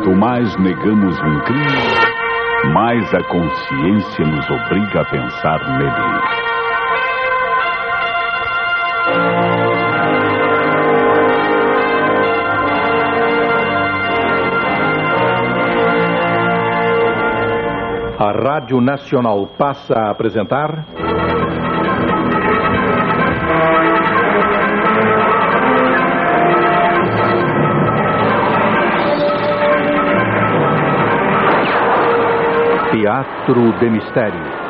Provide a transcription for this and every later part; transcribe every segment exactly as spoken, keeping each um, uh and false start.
Quanto mais negamos um crime, mais a consciência nos obriga a pensar nele. A Rádio Nacional passa a apresentar... Teatro de Mistério.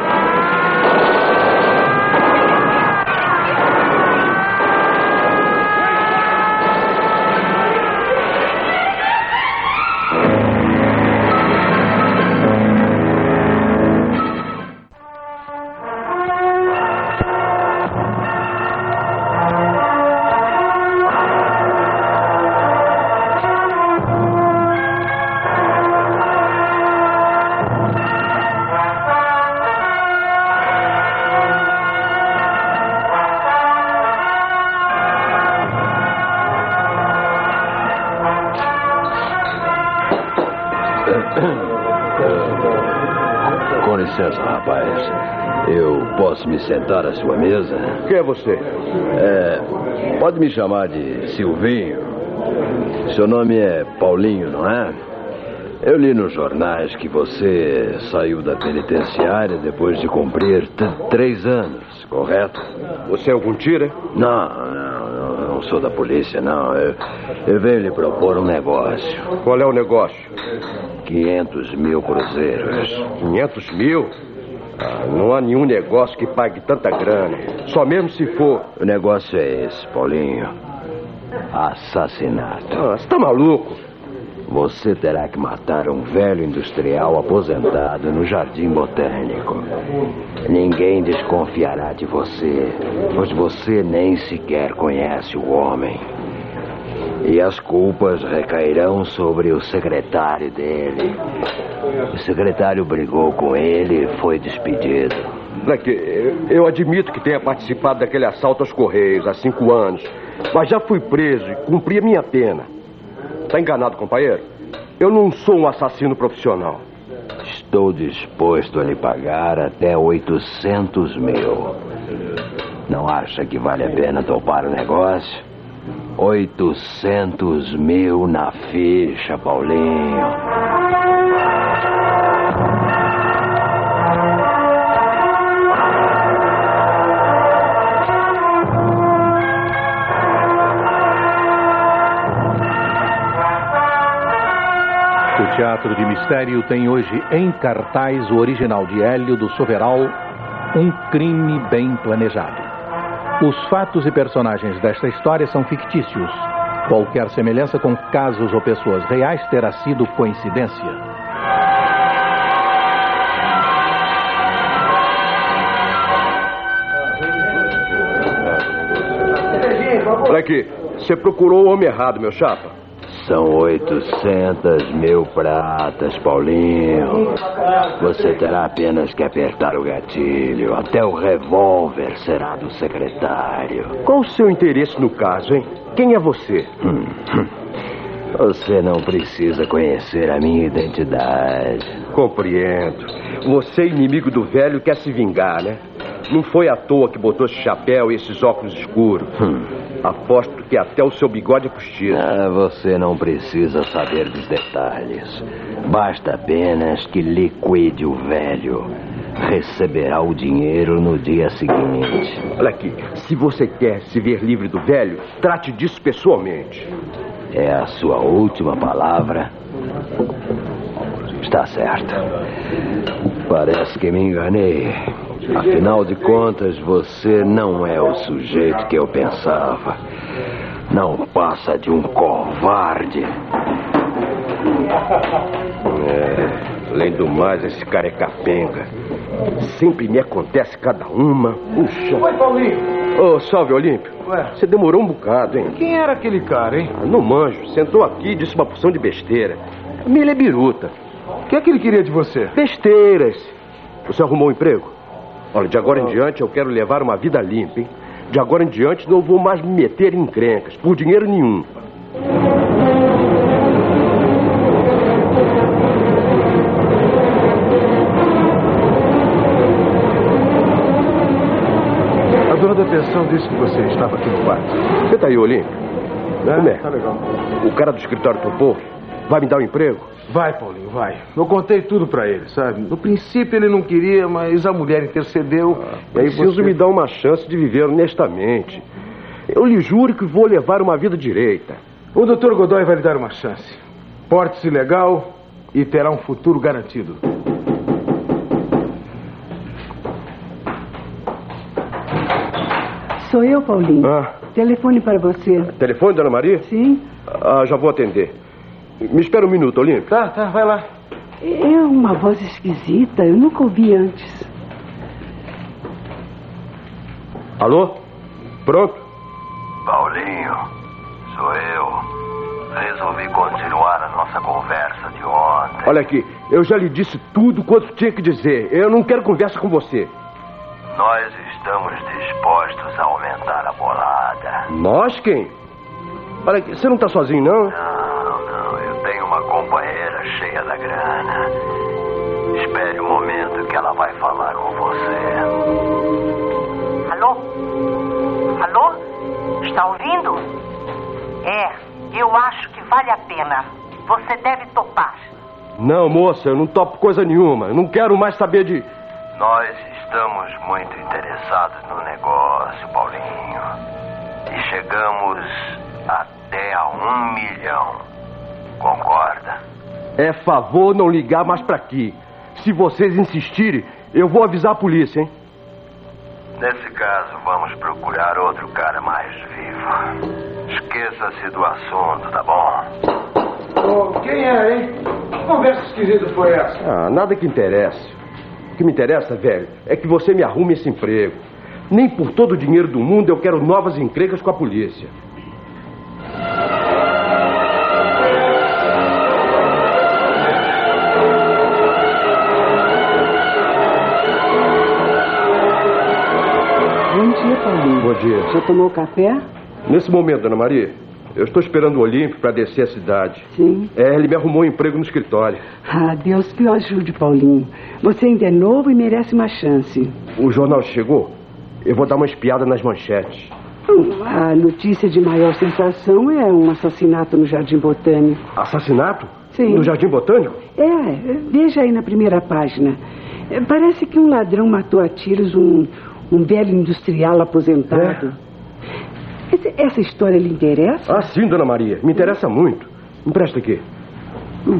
Com licença, rapaz. Eu posso me sentar à sua mesa? Quem é você? É, pode me chamar de Silvinho. Seu nome é Paulinho, não é? Eu li nos jornais que você saiu da penitenciária depois de cumprir três anos, correto? Você é algum tira? Não, não, não, não sou da polícia, não. Eu, eu venho lhe propor um negócio. Qual é o negócio? quinhentos mil cruzeiros. quinhentos mil? Ah, não há nenhum negócio que pague tanta grana. Só mesmo se for... O negócio é esse, Paulinho. Assassinato. Ah, você tá maluco? Você terá que matar um velho industrial aposentado no Jardim Botânico. Ninguém desconfiará de você, pois você nem sequer conhece o homem. E as culpas recairão sobre o secretário dele. O secretário brigou com ele e foi despedido. Eu admito que tenha participado daquele assalto aos Correios há cinco anos. Mas já fui preso e cumpri a minha pena. Tá enganado, companheiro? Eu não sou um assassino profissional. Estou disposto a lhe pagar até oitocentos mil. Não acha que vale a pena topar o negócio? Oitocentos mil na ficha, Paulinho. O Teatro de Mistério tem hoje em cartaz o original de Hélio do Soveral, Um Crime Bem Planejado. Os fatos e personagens desta história são fictícios. Qualquer semelhança com casos ou pessoas reais terá sido coincidência. Olha aqui, você procurou o homem errado, meu chapa. São oitocentos mil pratas, Paulinho. Você terá apenas que apertar o gatilho. Até o revólver será do secretário. Qual o seu interesse no caso, hein? Quem é você? Hum, hum. Você não precisa conhecer a minha identidade. Compreendo. Você, inimigo do velho, quer se vingar, né? Não foi à toa que botou esse chapéu e esses óculos escuros. Hum. Aposto que até o seu bigode é postiço. Ah, você não precisa saber dos detalhes. Basta apenas que liquide o velho. Receberá o dinheiro no dia seguinte. Olha aqui, se você quer se ver livre do velho, trate disso pessoalmente. É a sua última palavra? Está certo. Parece que me enganei. Afinal de contas, você não é o sujeito que eu pensava. Não passa de um covarde. É, além do mais, esse cara é capenga. Sempre me acontece cada uma. Puxa. Oi, Paulinho. Ô, oh, salve, Olímpio. Ué? Você demorou um bocado, hein? Quem era aquele cara, hein? Ah, não manjo. Sentou aqui e disse uma porção de besteira. Milha é biruta. O que é que ele queria de você? Besteiras. Você arrumou um emprego? Olha, de agora em diante eu quero levar uma vida limpa, hein? De agora em diante não vou mais me meter em encrencas, por dinheiro nenhum. chamando a atenção disse que você estava aqui no quarto. Senta aí, Olímpio. É, Como é? tá legal. O cara do escritório topou? Vai me dar um emprego? Vai, Paulinho, vai. Eu contei tudo pra ele, sabe? No princípio ele não queria, mas a mulher intercedeu. Ah, e aí preciso você... me dar uma chance de viver honestamente. Eu lhe juro que vou levar uma vida direita. O doutor Godoy vai lhe dar uma chance. Porte-se legal e terá um futuro garantido. Sou eu, Paulinho. Ah. Telefone para você. Telefone, dona Maria? Sim. Ah, já vou atender. Me espera um minuto, Olímpio. Tá, tá, vai lá. É uma voz esquisita, eu nunca ouvi antes. Alô? Pronto? Paulinho, sou eu. Resolvi continuar a nossa conversa de ontem. Olha aqui, eu já lhe disse tudo quanto tinha que dizer. Eu não quero conversa com você. Nós estamos dispostos a aumentar a bolada. Nós quem? Olha aqui, você não está sozinho, não? Não, não, eu tenho uma companheira cheia da grana. Espere o momento que ela vai falar com você. Alô? Alô? Está ouvindo? É, eu acho que vale a pena. Você deve topar. Não, moça, eu não topo coisa nenhuma. Eu não quero mais saber de... Nós estamos muito interessados no negócio, Paulinho. E chegamos até a um milhão. Concorda? É favor não ligar mais pra aqui. Se vocês insistirem, eu vou avisar a polícia, hein? Nesse caso, vamos procurar outro cara mais vivo. Esqueça-se do assunto, tá bom? Oh, quem é, hein? Que conversa esquisita foi essa? Ah, nada que interesse. O que me interessa, velho, é que você me arrume esse emprego. Nem por todo o dinheiro do mundo eu quero novas encrencas com a polícia. Bom dia, Paulinho. Bom dia. Já tomou café? Nesse momento, dona Maria, eu estou esperando o Olímpio para descer a cidade. Sim. É, ele me arrumou um emprego no escritório. Ah, Deus que o ajude, Paulinho. Você ainda é novo e merece uma chance. O jornal chegou? Eu vou dar uma espiada nas manchetes. Hum, A notícia de maior sensação é um assassinato no Jardim Botânico. Assassinato? Sim. No Jardim Botânico? É, veja aí na primeira página. É, Parece que um ladrão matou a tiros um, um velho industrial aposentado. Esse- essa história lhe interessa? Ah, sim, dona Maria. Me interessa muito. Empresta aqui. Hum.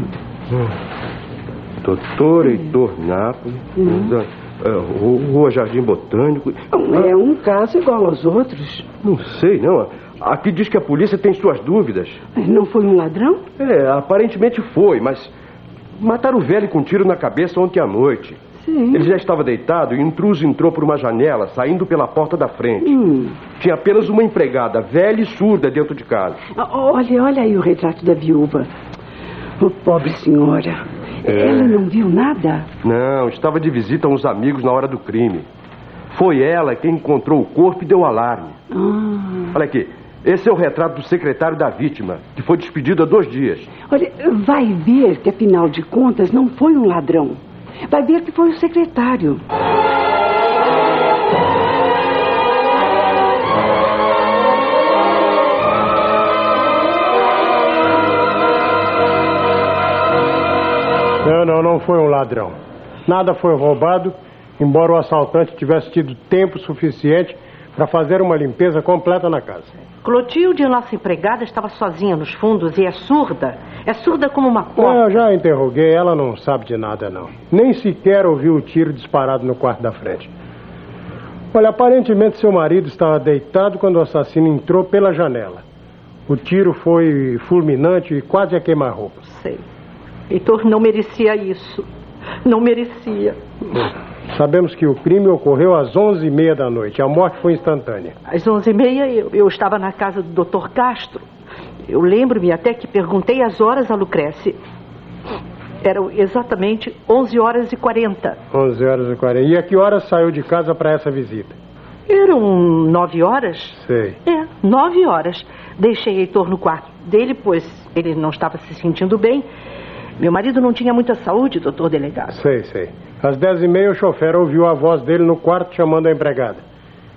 Doutor Heitor Napoli. Da- é, Ru- Rua Jardim Botânico. Não, é um caso igual aos outros. Não sei, não. Aqui diz que a polícia tem suas dúvidas. Não foi um ladrão? É, aparentemente foi, mas... Mataram o velho com um tiro na cabeça ontem à noite. Sim. Ele já estava deitado e o intruso entrou por uma janela, saindo pela porta da frente. Hum. Tinha apenas uma empregada, velha e surda, dentro de casa. Ah, Olha, olha aí o retrato da viúva. Oh, pobre senhora. É. Ela não viu nada? Não, estava de visita a uns amigos na hora do crime. Foi ela quem encontrou o corpo e deu alarme. Ah. Olha aqui, esse é o retrato do secretário da vítima, que foi despedido há dois dias. Olha, vai ver que, afinal de contas, não foi um ladrão. Vai ver que foi o secretário. Não, não, não foi um ladrão. Nada foi roubado, embora o assaltante tivesse tido tempo suficiente para fazer uma limpeza completa na casa. Clotilde, a nossa empregada, estava sozinha nos fundos e é surda. É surda como uma Não, porta. eu já interroguei, ela não sabe de nada, não. Nem sequer ouviu o tiro disparado no quarto da frente. Olha, aparentemente seu marido estava deitado quando o assassino entrou pela janela. O tiro foi fulminante e quase a queima-roupa. Sei. Heitor não merecia isso. Não merecia. Sabemos que o crime ocorreu às onze e meia da noite. A morte foi instantânea. Às onze e meia eu, eu estava na casa do doutor Castro. Eu lembro-me até que perguntei as horas a Lucrécia. Eram exatamente onze horas e quarenta. onze horas e quarenta. E a que horas saiu de casa para essa visita? Eram nove horas? Sei. É, nove horas. Deixei Heitor no quarto dele, pois ele não estava se sentindo bem. Meu marido não tinha muita saúde, doutor delegado. Sei, sei. Às dez e meia o chofer ouviu a voz dele no quarto chamando a empregada.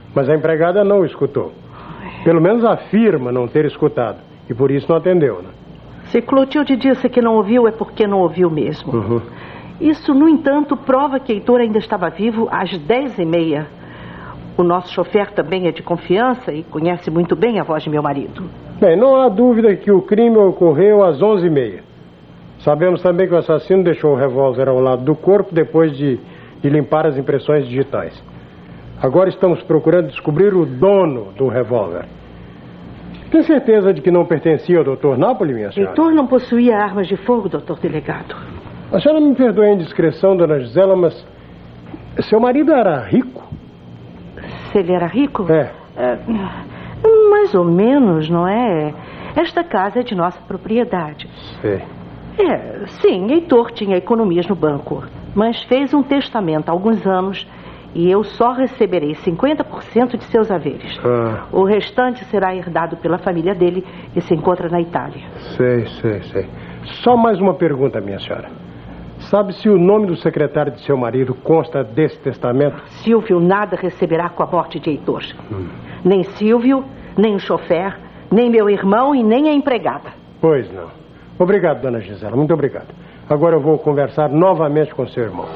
Mas a empregada não escutou. Pelo menos afirma não ter escutado. E por isso não atendeu, né? Se Clotilde disse que não ouviu, é porque não ouviu mesmo. Uhum. Isso, no entanto, prova que Heitor ainda estava vivo às dez e meia. O nosso chofer também é de confiança e conhece muito bem a voz de meu marido. Bem, não há dúvida que o crime ocorreu às onze e meia. Sabemos também que o assassino deixou o revólver ao lado do corpo depois de, de limpar as impressões digitais. Agora estamos procurando descobrir o dono do revólver. Tem certeza de que não pertencia ao doutor Napoli, minha senhora? Heitor não possuía armas de fogo, doutor delegado. A senhora me perdoe a indiscrição, dona Gisela, mas seu marido era rico? Se ele era rico? É. é. Mais ou menos, não é? Esta casa é de nossa propriedade. Sei. É, sim, Heitor tinha economias no banco, mas fez um testamento há alguns anos e eu só receberei cinquenta por cento de seus haveres. Ah. O restante será herdado pela família dele, que se encontra na Itália. Sei, sei, sei. Só mais uma pergunta, minha senhora. Sabe se o nome do secretário de seu marido consta desse testamento? Silvio nada receberá com a morte de Heitor. Hum. Nem Silvio, nem o chofer, nem meu irmão e nem a empregada. Pois não. Obrigado, dona Gisela, muito obrigado. Agora eu vou conversar novamente com seu irmão.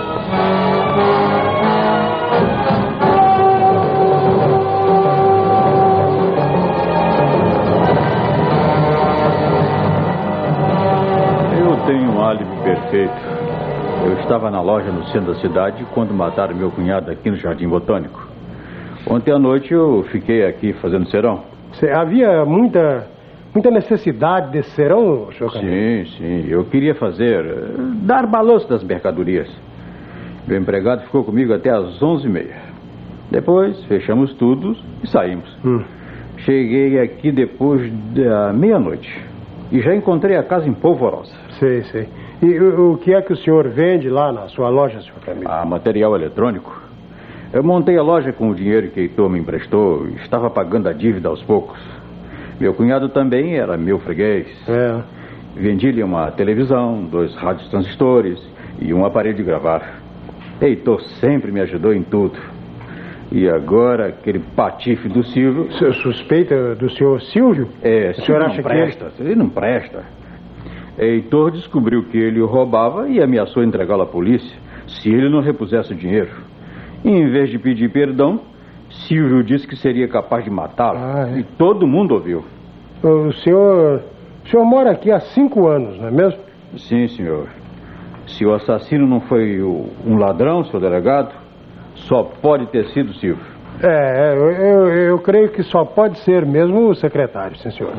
Eu tenho um álibi perfeito. Eu estava na loja no centro da cidade quando mataram meu cunhado aqui no Jardim Botânico. Ontem à noite eu fiquei aqui fazendo serão. Cê, havia muita... Muita necessidade desse serão, senhor Camilo? Sim, sim. Eu queria fazer... dar balanço das mercadorias. Meu empregado ficou comigo até às onze e meia. Depois, fechamos tudo e saímos. Hum. Cheguei aqui depois da meia-noite. E já encontrei a casa em polvorosa. Sei, sei. E o, o que é que o senhor vende lá na sua loja, senhor Camilo? Ah, material eletrônico. Eu montei a loja com o dinheiro que Heitor me emprestou e estava pagando a dívida aos poucos. Meu cunhado também era meu freguês. É. Vendi-lhe uma televisão, dois rádios transistores e um aparelho de gravar. Heitor sempre me ajudou em tudo. E agora, aquele patife do Silvio... O senhor suspeita do senhor Silvio? É, o senhor acha não presta, que ele... ele não presta. Heitor descobriu que ele o roubava e ameaçou entregá-lo à polícia se ele não repusesse o dinheiro. E, em vez de pedir perdão, Silvio disse que seria capaz de matá-lo. Ah, é? E todo mundo ouviu. O senhor... O senhor mora aqui há cinco anos, não é mesmo? Sim, senhor. Se o assassino não foi o, um ladrão, senhor delegado, só pode ter sido Silvio. É, eu, eu, eu creio que só pode ser mesmo o secretário, sim, senhor.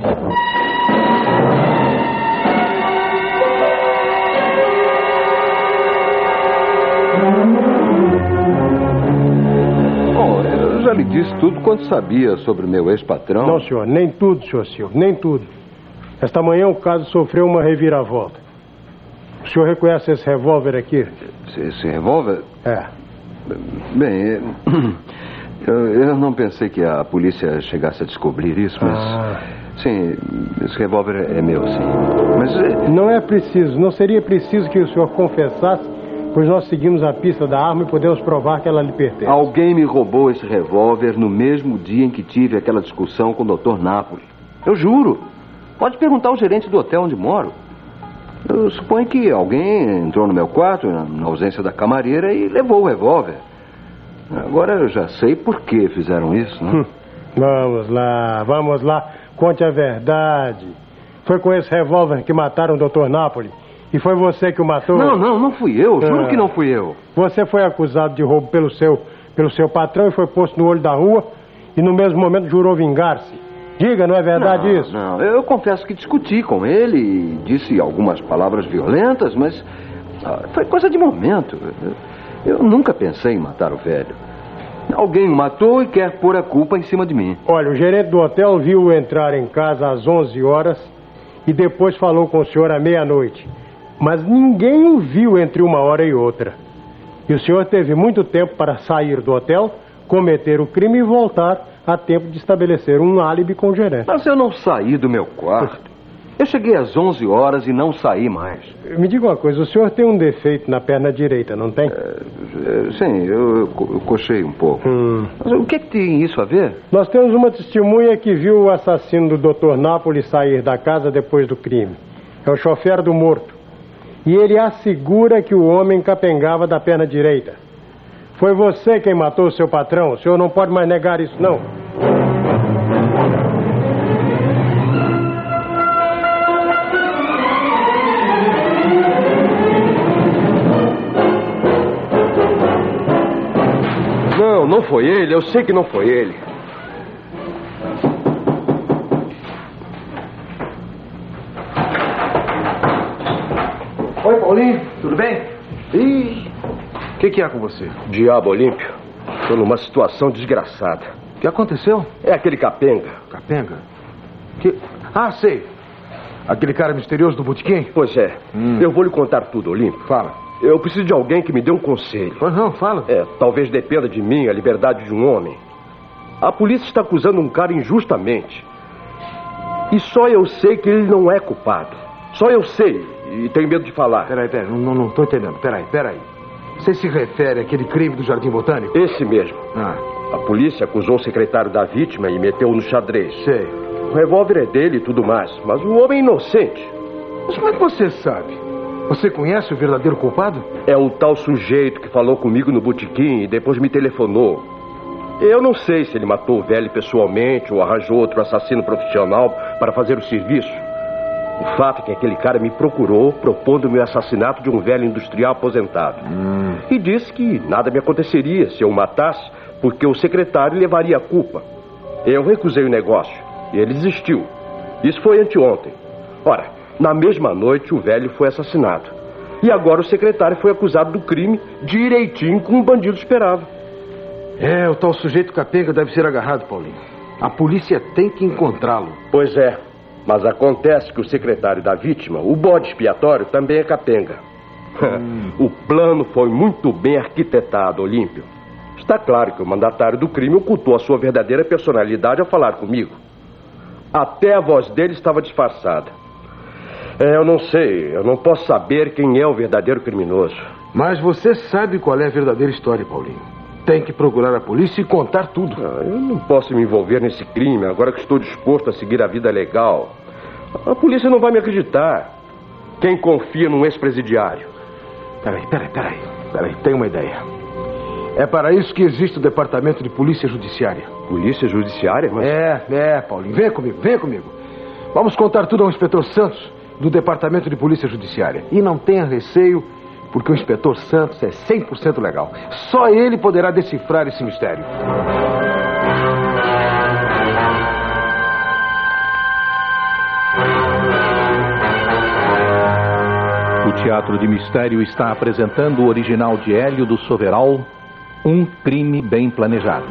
Já lhe disse tudo quanto sabia sobre meu ex-patrão. Não, senhor, nem tudo, senhor Silvio, nem tudo. Esta manhã o caso sofreu uma reviravolta. O senhor reconhece esse revólver aqui? Esse, esse revólver? É. Bem, eu, eu não pensei que a polícia chegasse a descobrir isso, mas... Ah. Sim, esse revólver é meu, sim. Mas... Não é preciso, não seria preciso que o senhor confessasse, pois nós seguimos a pista da arma e podemos provar que ela lhe pertence. Alguém me roubou esse revólver no mesmo dia em que tive aquela discussão com o doutor Napoli. Eu juro. Pode perguntar ao gerente do hotel onde moro. Eu suponho que alguém entrou no meu quarto, na ausência da camareira, e levou o revólver. Agora eu já sei por que fizeram isso, né? Hum. Vamos lá, vamos lá. Conte a verdade. Foi com esse revólver que mataram o doutor Napoli? E foi você que o matou? Não, não, não fui eu. Juro ah. que não fui eu. Você foi acusado de roubo pelo seu, pelo seu patrão e foi posto no olho da rua e no mesmo momento jurou vingar-se. Diga, não é verdade não, isso? Não, eu confesso que discuti com ele e disse algumas palavras violentas, mas ah, foi coisa de momento. Eu, eu nunca pensei em matar o velho. Alguém o matou e quer pôr a culpa em cima de mim. Olha, o gerente do hotel viu-o entrar em casa às onze horas e depois falou com o senhor à meia-noite. Mas ninguém o viu entre uma hora e outra. E o senhor teve muito tempo para sair do hotel, cometer o crime e voltar a tempo de estabelecer um álibi com o gerente. Mas eu não saí do meu quarto. Eu cheguei às onze horas e não saí mais. Me diga uma coisa, o senhor tem um defeito na perna direita, não tem? É, sim, eu, eu cochei um pouco. Hum. Mas o que, que tem isso a ver? Nós temos uma testemunha que viu o assassino do doutor Nápoles sair da casa depois do crime. É o chofer do morto. E ele assegura que o homem capengava da perna direita. Foi você quem matou o seu patrão. O senhor não pode mais negar isso, não. Não, não foi ele. Eu sei que não foi ele. Oi, Paulinho. Tudo bem? Ih, o que, que há com você? Diabo Olímpio. Estou numa situação desgraçada. O que aconteceu? É aquele capenga. Capenga? Que... Ah, sei. Aquele cara misterioso do botequim? Pois é. Hum. Eu vou lhe contar tudo, Olímpio. Fala. Eu preciso de alguém que me dê um conselho. Pois não, fala. É, talvez dependa de mim a liberdade de um homem. A polícia está acusando um cara injustamente. E só eu sei que ele não é culpado. Só eu sei. E tenho medo de falar. Peraí, peraí. Não, não tô entendendo. Peraí, peraí. Você se refere àquele crime do Jardim Botânico? Esse mesmo. Ah. A polícia acusou o secretário da vítima e meteu-o no xadrez. Sei. O revólver é dele e tudo mais. Mas o homem é inocente. Mas como é que você sabe? Você conhece o verdadeiro culpado? É o tal sujeito que falou comigo no botequim e depois me telefonou. Eu não sei se ele matou o velho pessoalmente ou arranjou outro assassino profissional para fazer o serviço. O fato é que aquele cara me procurou propondo-me o assassinato de um velho industrial aposentado. Hum. E disse que nada me aconteceria se eu o matasse, porque o secretário levaria a culpa. Eu recusei o negócio e ele desistiu. Isso foi anteontem. Ora, na mesma noite o velho foi assassinado. E agora o secretário foi acusado do crime direitinho como o bandido esperava. É, o tal sujeito capenga deve ser agarrado, Paulinho. A polícia tem que encontrá-lo. Pois é. Mas acontece que o secretário da vítima, o bode expiatório, também é capenga. Hum. O plano foi muito bem arquitetado, Olímpio. Está claro que o mandatário do crime ocultou a sua verdadeira personalidade ao falar comigo. Até a voz dele estava disfarçada. É, eu não sei, eu não posso saber quem é o verdadeiro criminoso. Mas você sabe qual é a verdadeira história, Paulinho. Tem que procurar a polícia e contar tudo. Ah, eu não posso me envolver nesse crime agora que estou disposto a seguir a vida legal. A polícia não vai me acreditar. Quem confia num ex-presidiário? Peraí, peraí, peraí. Peraí, tenho uma ideia. É para isso que existe o Departamento de Polícia Judiciária. Polícia Judiciária? Mas... É, é, Paulinho. Vem comigo, vem comigo. Vamos contar tudo ao inspetor Santos, do Departamento de Polícia Judiciária. E não tenha receio, porque o inspetor Santos é cem por cento legal. Só ele poderá decifrar esse mistério. O Teatro de Mistério está apresentando o original de Hélio do Soveral, Um Crime Bem Planejado.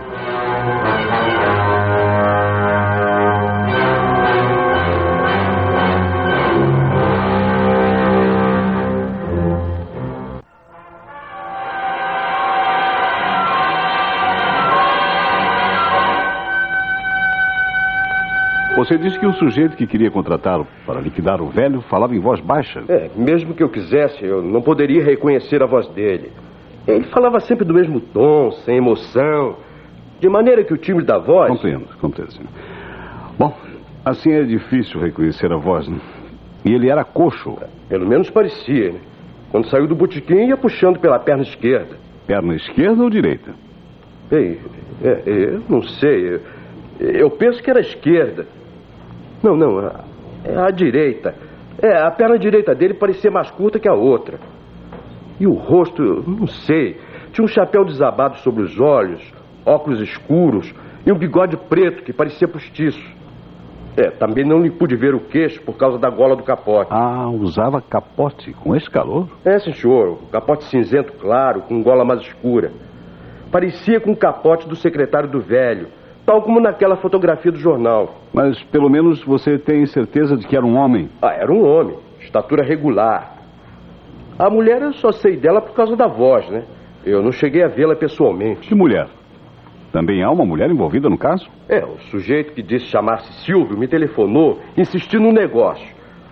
Você disse que o sujeito que queria contratá-lo para liquidar o velho falava em voz baixa. É, mesmo que eu quisesse, eu não poderia reconhecer a voz dele. Ele falava sempre do mesmo tom, sem emoção, de maneira que o timbre da voz... Compreendo, compreendo, senhor. Bom, assim é difícil reconhecer a voz, né? E ele era coxo. Pelo menos parecia, né? Quando saiu do botequim, ia puxando pela perna esquerda. Perna esquerda ou direita? Ei, é, é, eu não sei. Eu, eu penso que era a esquerda. Não, não, a, a direita. É, a perna direita dele parecia mais curta que a outra. E o rosto, eu não sei. Tinha um chapéu desabado sobre os olhos, óculos escuros e um bigode preto que parecia postiço. É, também não lhe pude ver o queixo por causa da gola do capote. Ah, usava capote com esse calor? É, sim, senhor. Um capote cinzento claro, com gola mais escura. Parecia com o capote do secretário do velho, tal como naquela fotografia do jornal. Mas pelo menos você tem certeza de que era um homem? Ah, era um homem. Estatura regular. A mulher eu só sei dela por causa da voz, né? Eu não cheguei a vê-la pessoalmente. Que mulher? Também há uma mulher envolvida no caso? É, o sujeito que disse chamar-se Silvio me telefonou insistindo num negócio.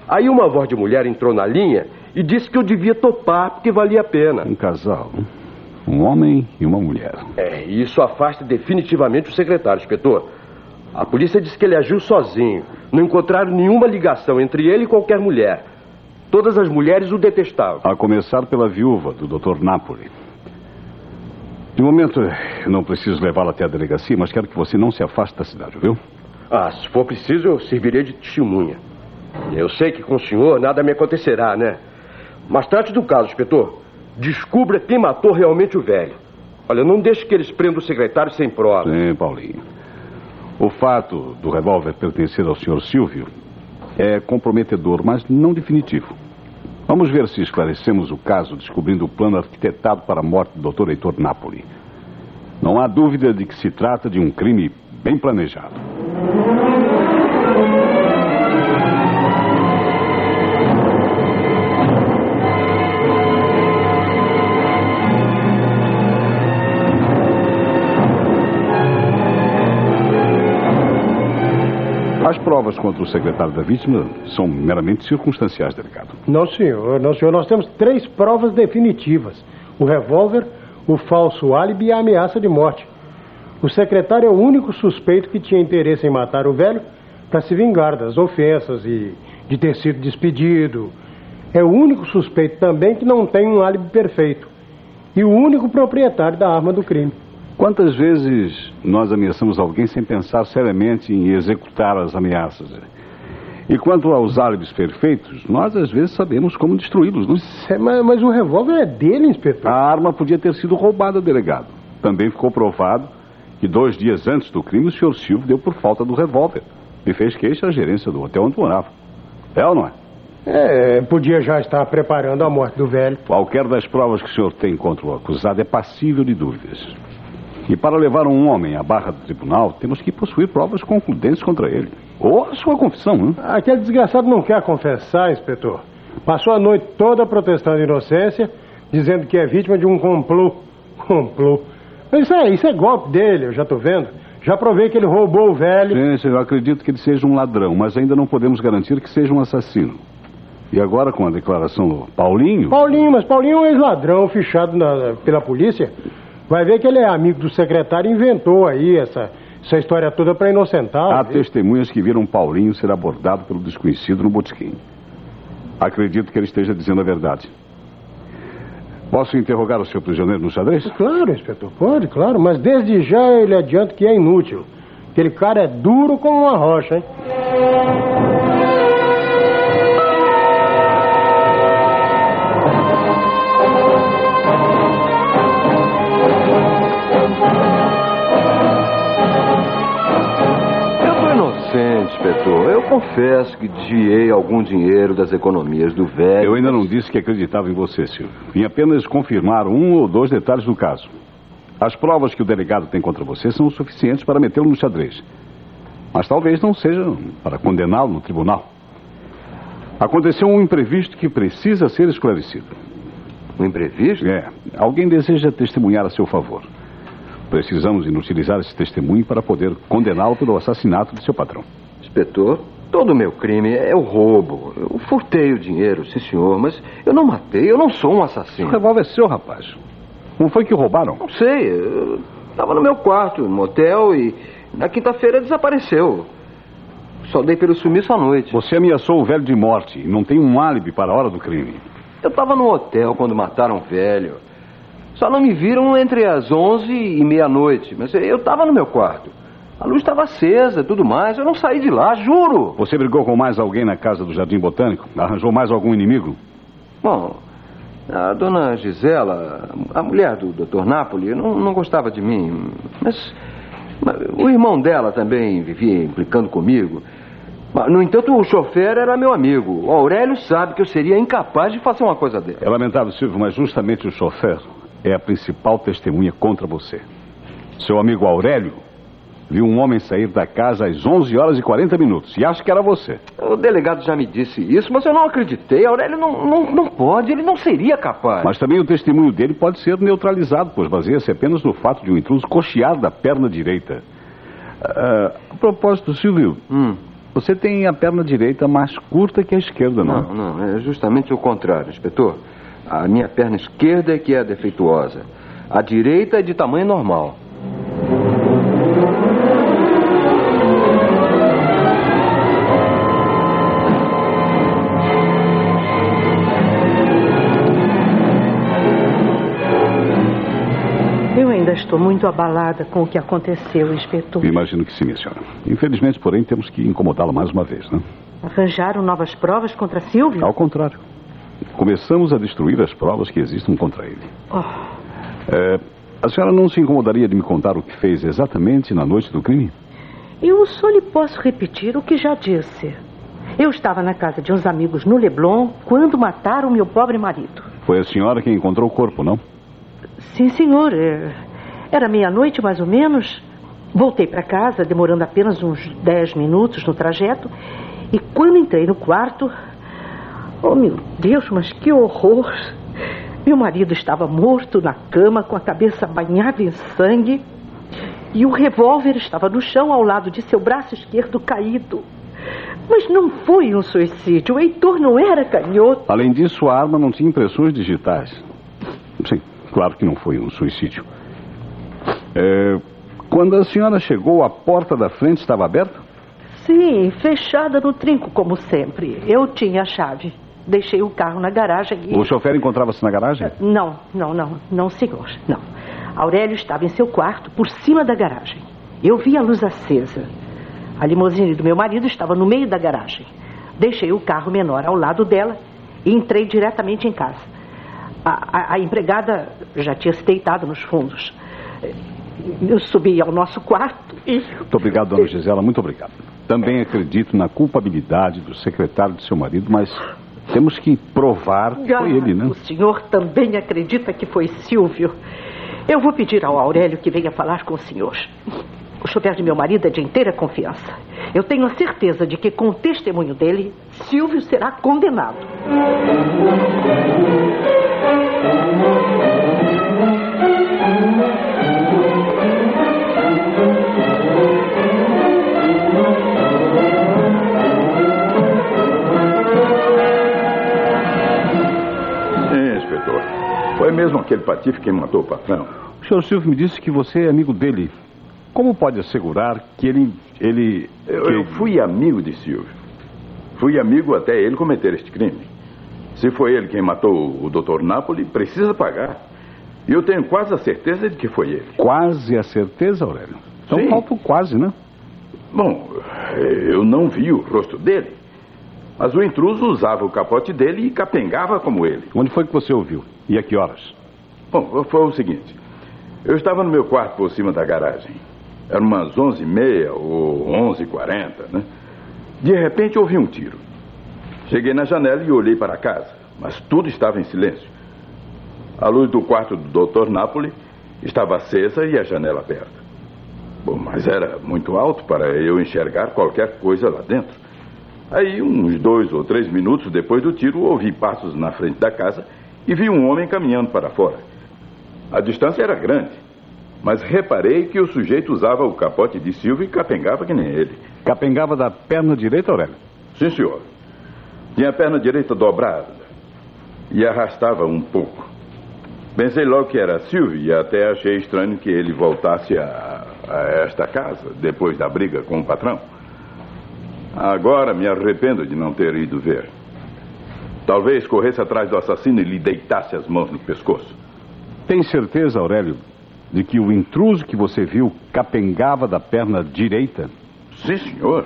Aí uma voz de mulher entrou na linha e disse que eu devia topar porque valia a pena. Um casal, um homem e uma mulher. É, e isso afasta definitivamente o secretário, inspetor. A polícia disse que ele agiu sozinho. Não encontraram nenhuma ligação entre ele e qualquer mulher. Todas as mulheres o detestavam. A começar pela viúva do doutor Napoli. De momento, eu não preciso levá-la até a delegacia, mas quero que você não se afaste da cidade, viu? Ah, se for preciso, eu servirei de testemunha. Eu sei que com o senhor nada me acontecerá, né? Mas trate do caso, inspetor. Descubra quem matou realmente o velho. Olha, não deixe que eles prendam o secretário sem prova. Sim, Paulinho. O fato do revólver pertencer ao senhor Silvio é comprometedor, mas não definitivo. Vamos ver se esclarecemos o caso, descobrindo o plano arquitetado para a morte do doutor Heitor Napoli. Não há dúvida de que se trata de um crime bem planejado. As provas contra o secretário da vítima são meramente circunstanciais, delegado. Não, senhor. Não, senhor. Nós temos três provas definitivas. O revólver, o falso álibi e a ameaça de morte. O secretário é o único suspeito que tinha interesse em matar o velho para se vingar das ofensas e de ter sido despedido. É o único suspeito também que não tem um álibi perfeito. E o único proprietário da arma do crime. Quantas vezes nós ameaçamos alguém sem pensar seriamente em executar as ameaças? E quanto aos álibis perfeitos, nós às vezes sabemos como destruí-los, não é? Mas, mas o revólver é dele, inspetor. A arma podia ter sido roubada, delegado. Também ficou provado que dois dias antes do crime o senhor Silvio deu por falta do revólver e fez queixa à gerência do hotel onde morava. É ou não é? É, podia já estar preparando a morte do velho. Qualquer das provas que o senhor tem contra o acusado é passível de dúvidas. E para levar um homem à barra do tribunal, temos que possuir provas concludentes contra ele. Ou a sua confissão, né? Aquele desgraçado não quer confessar, inspetor. Passou a noite toda protestando inocência, dizendo que é vítima de um complô. Complô. Mas isso é, isso é golpe dele, eu já estou vendo. Já provei que ele roubou o velho. Gente, eu acredito que ele seja um ladrão, mas ainda não podemos garantir que seja um assassino. E agora com a declaração do Paulinho... Paulinho, mas Paulinho é um ex-ladrão fichado na, pela polícia. Vai ver que ele é amigo do secretário e inventou aí essa, essa história toda para inocentar. Há testemunhas que viram Paulinho ser abordado pelo desconhecido no botequim. Acredito que ele esteja dizendo a verdade. Posso interrogar o seu prisioneiro no xadrez? Claro, inspetor, pode, claro. Mas desde já ele adianta que é inútil. Aquele cara é duro como uma rocha, hein? Inspetor, eu confesso que desviei algum dinheiro das economias do velho. Eu ainda não disse que acreditava em você, Silvio. Vim apenas confirmar um ou dois detalhes do caso. As provas que o delegado tem contra você são suficientes para metê-lo no xadrez. Mas talvez não sejam para condená-lo no tribunal. Aconteceu um imprevisto que precisa ser esclarecido. Um imprevisto? É. Alguém deseja testemunhar a seu favor. Precisamos inutilizar esse testemunho para poder condená-lo pelo assassinato de seu patrão. Inspetor, todo o meu crime é o roubo. Eu furtei o dinheiro, sim senhor, mas eu não matei, eu não sou um assassino. O revólver é seu, rapaz. Como foi que roubaram? Não sei, eu estava no meu quarto, no motel, e na quinta-feira desapareceu. Só dei pelo sumiço à noite. Você ameaçou o velho de morte e não tem um álibi para a hora do crime. Eu estava no hotel quando mataram o velho. Só não me viram entre as onze e meia-noite, mas eu estava no meu quarto. A luz estava acesa, tudo mais. Eu não saí de lá, juro. Você brigou com mais alguém na casa do Jardim Botânico? Arranjou mais algum inimigo? Bom, a dona Gisela, a mulher do doutor Napoli, não, não gostava de mim. Mas, mas o irmão dela também vivia implicando comigo. No entanto, o chofer era meu amigo. O Aurélio sabe que eu seria incapaz de fazer uma coisa dela. É lamentável, Silvio, mas justamente o chofer é a principal testemunha contra você. Seu amigo Aurélio viu um homem sair da casa às onze horas e quarenta minutos e acha que era você. O delegado já me disse isso, mas eu não acreditei. Aurélio não, não, não pode, ele não seria capaz. Mas também o testemunho dele pode ser neutralizado, pois baseia-se apenas no fato de um intruso cochear da perna direita. Uh, a propósito, Silvio, hum. Você tem a perna direita mais curta que a esquerda, não? Não, não, é justamente o contrário, inspetor. A minha perna esquerda é que é defeituosa. A direita é de tamanho normal. Eu ainda estou muito abalada com o que aconteceu, inspetor. Imagino que sim, minha senhora. Infelizmente, porém, temos que incomodá-la mais uma vez, né? Arranjaram novas provas contra Silvio? Ao contrário. Começamos a destruir as provas que existem contra ele. Oh. É, a senhora não se incomodaria de me contar o que fez exatamente na noite do crime? Eu só lhe posso repetir o que já disse. Eu estava na casa de uns amigos no Leblon quando mataram meu pobre marido. Foi a senhora quem encontrou o corpo, não? Sim, senhor. Era meia-noite, mais ou menos. Voltei para casa, demorando apenas uns dez minutos no trajeto. E quando entrei no quarto... Oh, meu Deus, mas que horror! Meu marido estava morto na cama, com a cabeça banhada em sangue. E o revólver estava no chão, ao lado de seu braço esquerdo caído. Mas não foi um suicídio. O Heitor não era canhoto. Além disso, a arma não tinha impressões digitais. Sim, claro que não foi um suicídio. É, quando a senhora chegou, a porta da frente estava aberta? Sim, fechada no trinco, como sempre. Eu tinha a chave. Deixei o carro na garagem e... O chofer encontrava-se na garagem? Não, não, não, não, senhor, não. Aurélio estava em seu quarto, por cima da garagem. Eu vi a luz acesa. A limusine do meu marido estava no meio da garagem. Deixei o carro menor ao lado dela e entrei diretamente em casa. A, a, a empregada já tinha se deitado nos fundos. Eu subi ao nosso quarto e... Muito obrigado, dona Gisela, muito obrigado. Também acredito na culpabilidade do secretário de seu marido, mas temos que provar que foi ele, né? O senhor também acredita que foi Silvio? Eu vou pedir ao Aurélio que venha falar com o senhor. O chofer de meu marido é de inteira confiança. Eu tenho a certeza de que, com o testemunho dele, Silvio será condenado. Sim, inspetor. Foi mesmo aquele patife quem matou o patrão. O senhor Silvio me disse que você é amigo dele. Como pode assegurar que ele... ele eu, que... eu fui amigo de Silvio. Fui amigo até ele cometer este crime. Se foi ele quem matou o doutor Napoli, precisa pagar. E eu tenho quase a certeza de que foi ele. Quase a certeza, Aurélio? Então Sim. falta o quase, né? Bom, eu não vi o rosto dele. Mas o intruso usava o capote dele e capengava como ele. Onde foi que você ouviu? E a que horas? Bom, foi o seguinte. Eu estava no meu quarto por cima da garagem. Eram umas onze e meia ou onze e quarenta, né? De repente ouvi um tiro. Cheguei na janela e olhei para a casa, mas tudo estava em silêncio. A luz do quarto do doutor Napoli estava acesa e a janela aberta. Bom, mas era muito alto para eu enxergar qualquer coisa lá dentro. Aí, uns dois ou três minutos depois do tiro, ouvi passos na frente da casa e vi um homem caminhando para fora. A distância era grande, mas reparei que o sujeito usava o capote de Silvio e capengava que nem ele. Capengava da perna direita, Aurélio? Sim, senhor. Tinha a perna direita dobrada e arrastava um pouco. Pensei logo que era Silvio e até achei estranho que ele voltasse a, a esta casa depois da briga com o patrão. Agora me arrependo de não ter ido ver. Talvez corresse atrás do assassino e lhe deitasse as mãos no pescoço. Tem certeza, Aurélio, de que o intruso que você viu capengava da perna direita? Sim, senhor.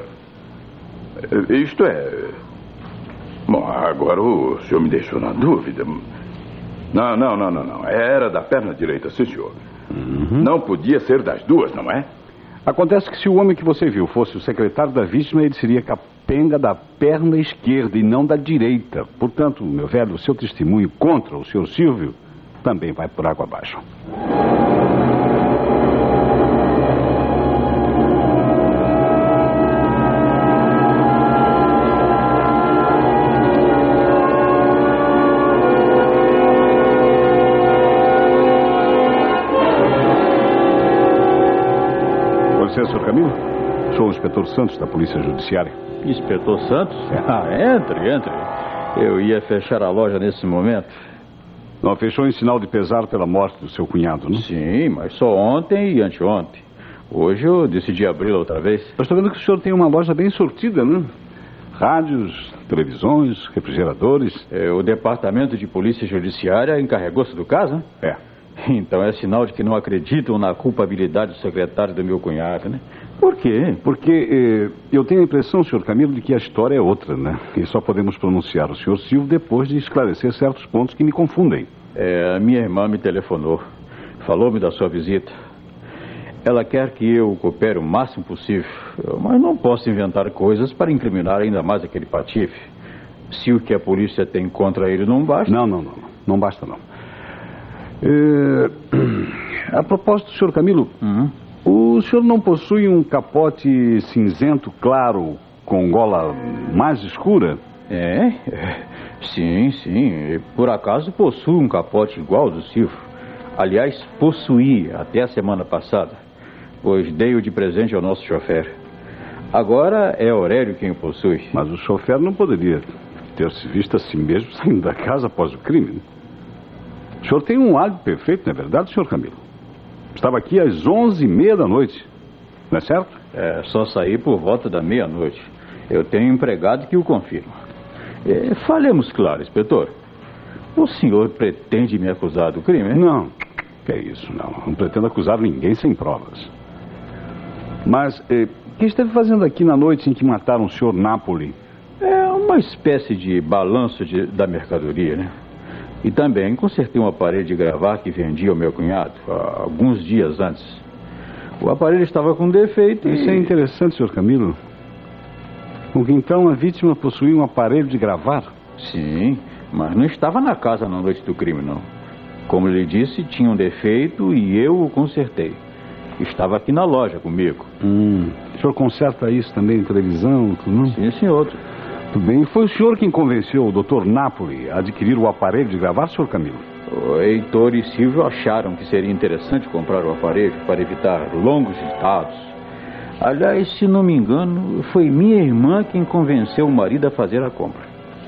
Isto é... Bom, agora o senhor me deixou na dúvida. Não, não, não, não, não. Era da perna direita, sim, senhor. Uhum. Não podia ser das duas, não é? Acontece que se o homem que você viu fosse o secretário da vítima, ele seria capenga da perna esquerda e não da direita. Portanto, meu velho, o seu testemunho contra o senhor Silvio também vai por água abaixo. Com licença, senhor Camilo. Sou o inspetor Santos da Polícia Judiciária. Inspetor Santos? Ah, entre, entre. Eu ia fechar a loja nesse momento. Não, fechou em sinal de pesar pela morte do seu cunhado, não? Sim, mas só ontem e anteontem. Hoje eu decidi abri-la outra vez. Eu estou vendo que o senhor tem uma loja bem sortida, né? Rádios, televisões, refrigeradores. É, o departamento de polícia judiciária encarregou-se do caso, né? É. Então é sinal de que não acreditam na culpabilidade do secretário do meu cunhado, né? Por quê? Porque eh, eu tenho a impressão, senhor Camilo, de que a história é outra, né? E só podemos pronunciar o senhor Silvio depois de esclarecer certos pontos que me confundem. É, a minha irmã me telefonou. Falou-me da sua visita. Ela quer que eu coopere o máximo possível, mas não posso inventar coisas para incriminar ainda mais aquele patife. Se o que a polícia tem contra ele não basta... Não, não, não. Não, não basta, não. É... A propósito, senhor Camilo, uhum. O senhor não possui um capote cinzento claro com gola mais escura? É? Sim, sim. Por acaso possuo um capote igual ao do Silvio. Aliás, possuí até a semana passada, pois dei-o de presente ao nosso chofer. Agora é Aurélio quem o possui. Mas o chofer não poderia ter se visto assim mesmo saindo da casa após o crime, né? O senhor tem um álibi perfeito, não é verdade, senhor Camilo? Estava aqui às onze e meia da noite, não é certo? É, só saí por volta da meia-noite. Eu tenho um empregado que o confirma. É, falemos claro, inspetor. O senhor pretende me acusar do crime, hein? Não, que é isso, não. Não pretendo acusar ninguém sem provas. Mas, eh, o que esteve fazendo aqui na noite em que mataram o senhor Napoli? É uma espécie de balanço de, da mercadoria, né? E também consertei um aparelho de gravar que vendia ao meu cunhado há alguns dias antes. O aparelho estava com defeito e... Isso é interessante, senhor Camilo. Porque então a vítima possuía um aparelho de gravar? Sim, mas não estava na casa na noite do crime, não. Como lhe disse, tinha um defeito e eu o consertei. Estava aqui na loja comigo. Hum, o senhor conserta isso também em televisão, tudo, não? Sim, senhor. Tudo bem. Foi o senhor quem convenceu o doutor Napoli a adquirir o aparelho de gravar, senhor Camilo? O Heitor e Silvio acharam que seria interessante comprar o aparelho para evitar longos ditados. Aliás, se não me engano, foi minha irmã quem convenceu o marido a fazer a compra.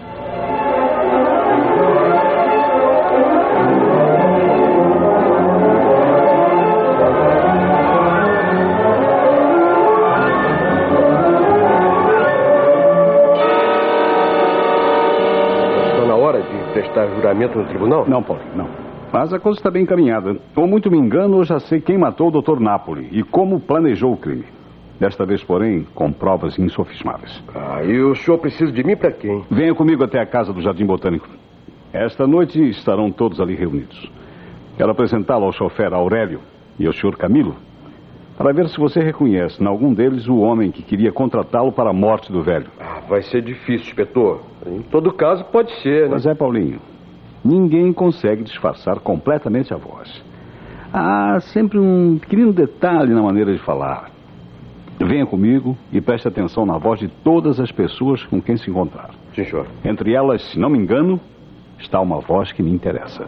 Prestar juramento no tribunal? Não, Paulo, não. Mas a coisa está bem encaminhada. Ou muito me engano, eu já sei quem matou o doutor Napoli e como planejou o crime. Desta vez, porém, com provas insofismáveis. Ah, e o senhor precisa de mim para quem? Venha comigo até a casa do Jardim Botânico. Esta noite estarão todos ali reunidos. Quero apresentá-lo ao chofer Aurélio e ao senhor Camilo, para ver se você reconhece em algum deles o homem que queria contratá-lo para a morte do velho. Ah, vai ser difícil, inspetor. Em todo caso, pode ser, né? Mas é, Paulinho, ninguém consegue disfarçar completamente a voz. Há sempre um pequeno detalhe na maneira de falar. Venha comigo e preste atenção na voz de todas as pessoas com quem se encontrar. Sim, senhor. Entre elas, se não me engano, está uma voz que me interessa.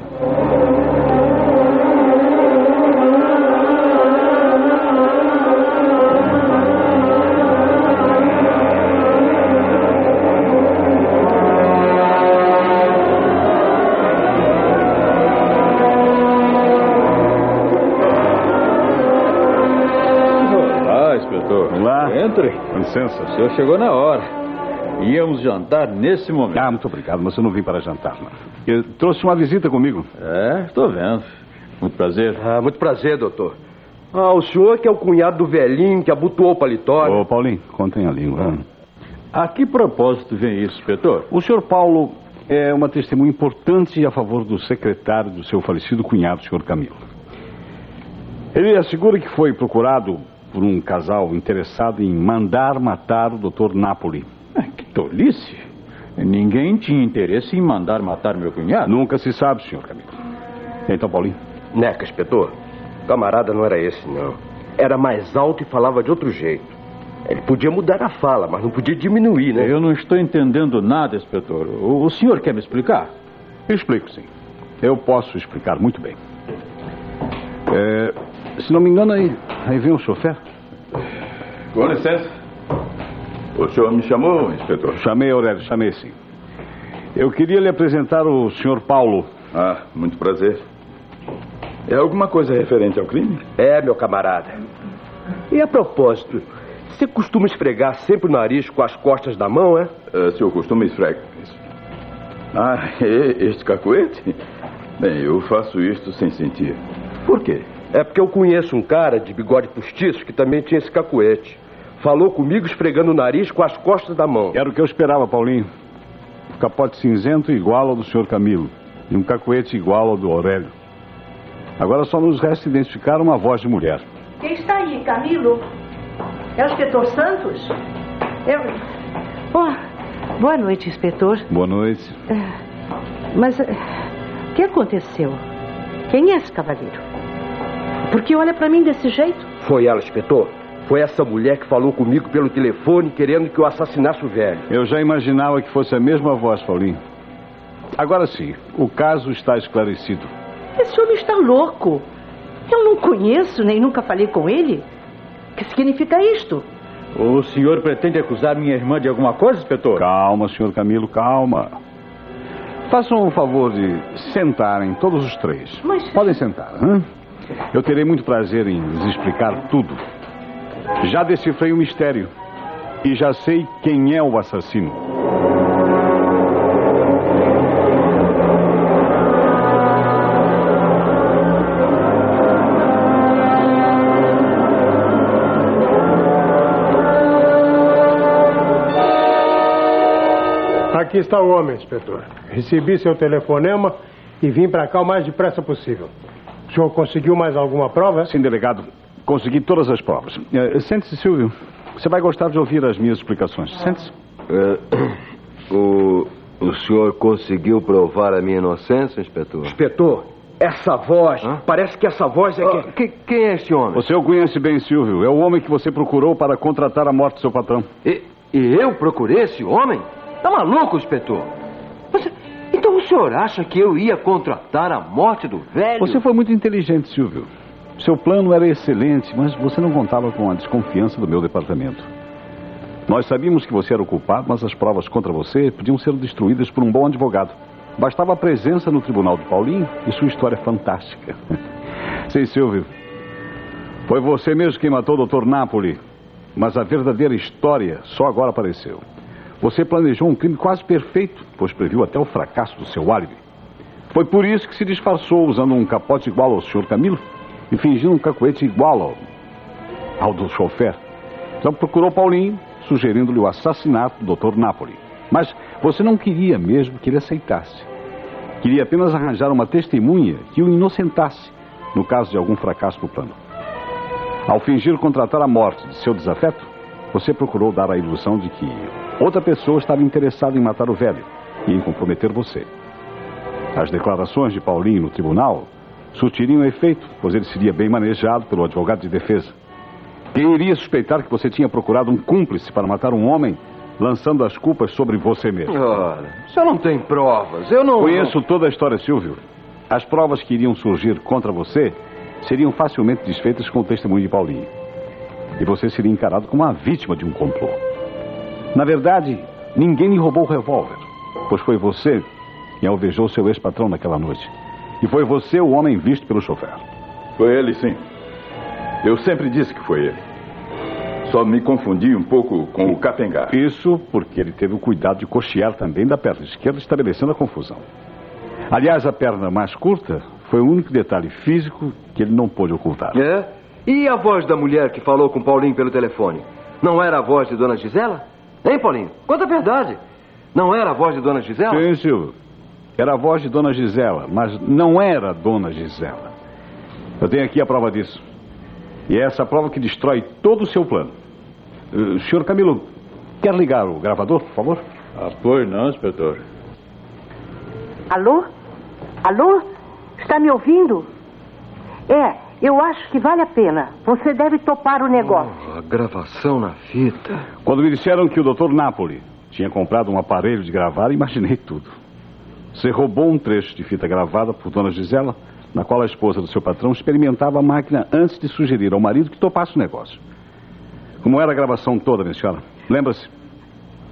Entre. Com licença. O senhor chegou na hora. Íamos jantar nesse momento. Ah, muito obrigado, mas eu não vim para jantar, não. Eu trouxe uma visita comigo. É, estou vendo. Muito prazer. Ah, muito prazer, doutor. Ah, o senhor que é o cunhado do velhinho que abotoou o paletó. Ô, Paulinho, contem a língua. Ah. A que propósito vem isso, inspetor? O senhor Paulo é uma testemunha importante a favor do secretário do seu falecido cunhado, o senhor Camilo. Ele assegura que foi procurado por um casal interessado em mandar matar o doutor Napoli. Ah, que tolice! Ninguém tinha interesse em mandar matar meu cunhado. Nunca se sabe, senhor Camilo. Então, Paulinho? Neca, inspetor. O camarada não era esse, não. Era mais alto e falava de outro jeito. Ele podia mudar a fala, mas não podia diminuir, né? Eu não estou entendendo nada, inspetor. O, o senhor quer me explicar? Explico, sim. Eu posso explicar muito bem. É, se não me engano, aí, aí vem o chofer. Com licença. O senhor me chamou, inspetor? Chamei, Aurélio, chamei sim. Eu queria lhe apresentar o senhor Paulo. Ah, muito prazer. É alguma coisa referente ao crime? É, meu camarada. E a propósito, você costuma esfregar sempre o nariz com as costas da mão, é? Uh, se eu costumo esfregar. Ah, este cacuete? Bem, eu faço isto sem sentir. Por quê? É porque eu conheço um cara de bigode postiço que também tinha esse cacuete. Falou comigo esfregando o nariz com as costas da mão. Era o que eu esperava, Paulinho. Um capote cinzento igual ao do senhor Camilo. E um cacuete igual ao do Aurélio. Agora só nos resta identificar uma voz de mulher. Quem está aí, Camilo? É o inspetor Santos? Eu... Oh, boa noite, inspetor. Boa noite. É, mas é, o que aconteceu? Quem é esse cavaleiro? Por que olha para mim desse jeito? Foi ela, inspetor. Foi essa mulher que falou comigo pelo telefone querendo que eu assassinasse o velho. Eu já imaginava que fosse a mesma voz, Paulinho. Agora sim, o caso está esclarecido. Esse homem está louco. Eu não conheço, nem nunca falei com ele. O que significa isto? O senhor pretende acusar minha irmã de alguma coisa, inspetor? Calma, senhor Camilo, calma. Façam o favor de sentarem, todos os três. Mas... Podem sentar, hein? Eu terei muito prazer em lhes explicar tudo. Já decifrei o mistério. E já sei quem é o assassino. Aqui está o homem, inspetor. Recebi seu telefonema e vim para cá o mais depressa possível. O senhor conseguiu mais alguma prova? Sim, delegado. Consegui todas as provas. Uh, Sente-se, Silvio. Você vai gostar de ouvir as minhas explicações. Sente-se. Uh, o, o senhor conseguiu provar a minha inocência, inspetor? Inspetor, essa voz... Hã? Parece que essa voz é uh, que... que... Quem é esse homem? Você o conhece bem, Silvio. É o homem que você procurou para contratar a morte do seu patrão. E, e eu procurei esse homem? Tá maluco, inspetor? Você... Então o senhor acha que eu ia contratar a morte do velho? Você foi muito inteligente, Silvio. Seu plano era excelente, mas você não contava com a desconfiança do meu departamento. Nós sabíamos que você era o culpado, mas as provas contra você podiam ser destruídas por um bom advogado. Bastava a presença no tribunal do Paulinho e sua história é fantástica. Sim, Silvio. Foi você mesmo quem matou o doutor Napoli, mas a verdadeira história só agora apareceu. Você planejou um crime quase perfeito, pois previu até o fracasso do seu álibi. Foi por isso que se disfarçou usando um capote igual ao senhor Camilo e fingindo um cacuete igual ao, ao do chofer. Então procurou Paulinho, sugerindo-lhe o assassinato do doutor Napoli. Mas você não queria mesmo que ele aceitasse. Queria apenas arranjar uma testemunha que o inocentasse, no caso de algum fracasso do plano. Ao fingir contratar a morte de seu desafeto, você procurou dar a ilusão de que outra pessoa estava interessada em matar o velho e em comprometer você. As declarações de Paulinho no tribunal surtiriam efeito, pois ele seria bem manejado pelo advogado de defesa. Quem iria suspeitar que você tinha procurado um cúmplice para matar um homem, lançando as culpas sobre você mesmo? Ora, o senhor não tem provas, eu não... Conheço toda a história, Silvio. As provas que iriam surgir contra você seriam facilmente desfeitas com o testemunho de Paulinho. E você seria encarado como a vítima de um complô. Na verdade, ninguém lhe roubou o revólver, pois foi você quem alvejou seu ex-patrão naquela noite. E foi você o homem visto pelo chofer. Foi ele, sim. Eu sempre disse que foi ele. Só me confundi um pouco com o Capengar. Isso porque ele teve o cuidado de cochear também da perna esquerda, estabelecendo a confusão. Aliás, a perna mais curta foi o único detalhe físico que ele não pôde ocultar. É? E a voz da mulher que falou com Paulinho pelo telefone? Não era a voz de Dona Gisela? Hein, Paulinho? Conta a verdade. Não era a voz de Dona Gisela? Sim, Silvio. Era a voz de Dona Gisela, mas não era Dona Gisela. Eu tenho aqui a prova disso. E é essa prova que destrói todo o seu plano. Uh, senhor Camilo, quer ligar o gravador, por favor? Ah, pois não, inspetor. Alô? Alô? Está me ouvindo? É, eu acho que vale a pena. Você deve topar o negócio. Oh, a gravação na fita. Quando me disseram que o doutor Napoli tinha comprado um aparelho de gravar, imaginei tudo. Você roubou um trecho de fita gravada por Dona Gisela, na qual a esposa do seu patrão experimentava a máquina antes de sugerir ao marido que topasse o negócio. Como era a gravação toda, minha senhora? Lembra-se?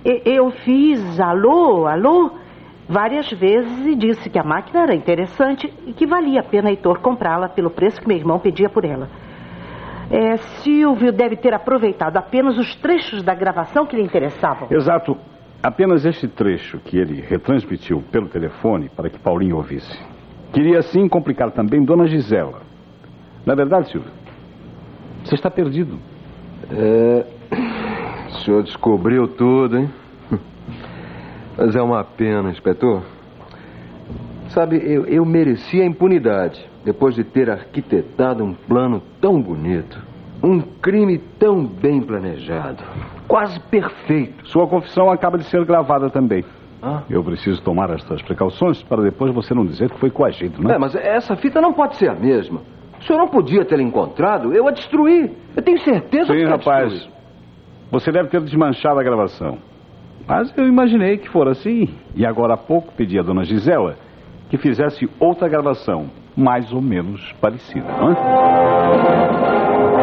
Eu fiz alô, alô, várias vezes e disse que a máquina era interessante e que valia a pena Heitor comprá-la pelo preço que meu irmão pedia por ela. É, Silvio deve ter aproveitado apenas os trechos da gravação que lhe interessavam. Exato. Apenas este trecho que ele retransmitiu pelo telefone para que Paulinho ouvisse. Queria, assim, complicar também Dona Gisela. Não é verdade, Silvio? Você está perdido. É... O senhor descobriu tudo, hein? Mas é uma pena, inspetor. Sabe, eu, eu merecia a impunidade depois de ter arquitetado um plano tão bonito. Um crime tão bem planejado. Quase perfeito. Sua confissão acaba de ser gravada também. Ah? Eu preciso tomar estas precauções para depois você não dizer que foi coagido, não é? É, mas essa fita não pode ser a mesma. O senhor não podia tê-la encontrado. Eu a destruí. Eu tenho certeza Sim, que eu rapaz. destruí. Você deve ter desmanchado a gravação. Mas eu imaginei que fora assim. E agora há pouco pedi à Dona Gisela que fizesse outra gravação, mais ou menos parecida, não é?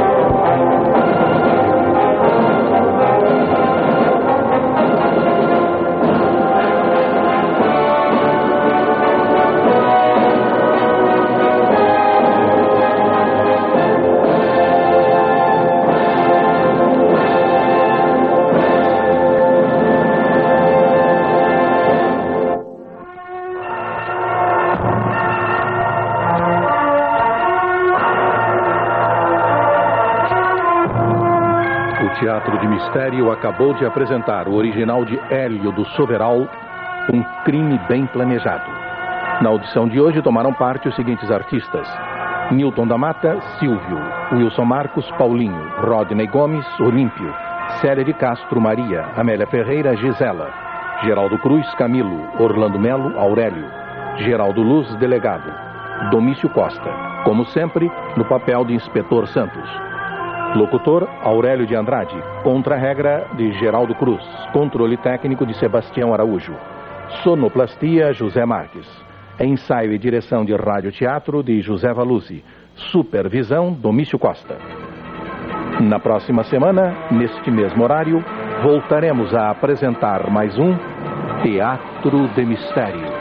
O Teatro de Mistério acabou de apresentar o original de Hélio do Soveral, Um Crime Bem Planejado. Na audição de hoje tomaram parte os seguintes artistas: Nilton da Mata, Silvio; Wilson Marcos, Paulinho; Rodney Gomes, Olímpio; Célia de Castro, Maria; Amélia Ferreira, Gisela; Geraldo Cruz, Camilo; Orlando Melo, Aurélio; Geraldo Luz, Delegado; Domício Costa, como sempre, no papel de Inspetor Santos. Locutor, Aurélio de Andrade. Contra-regra, de Geraldo Cruz. Controle técnico, de Sebastião Araújo. Sonoplastia, José Marques. Ensaio e direção de rádio-teatro, de José Valuzzi. Supervisão, Domício Costa. Na próxima semana, neste mesmo horário, voltaremos a apresentar mais um Teatro de Mistério.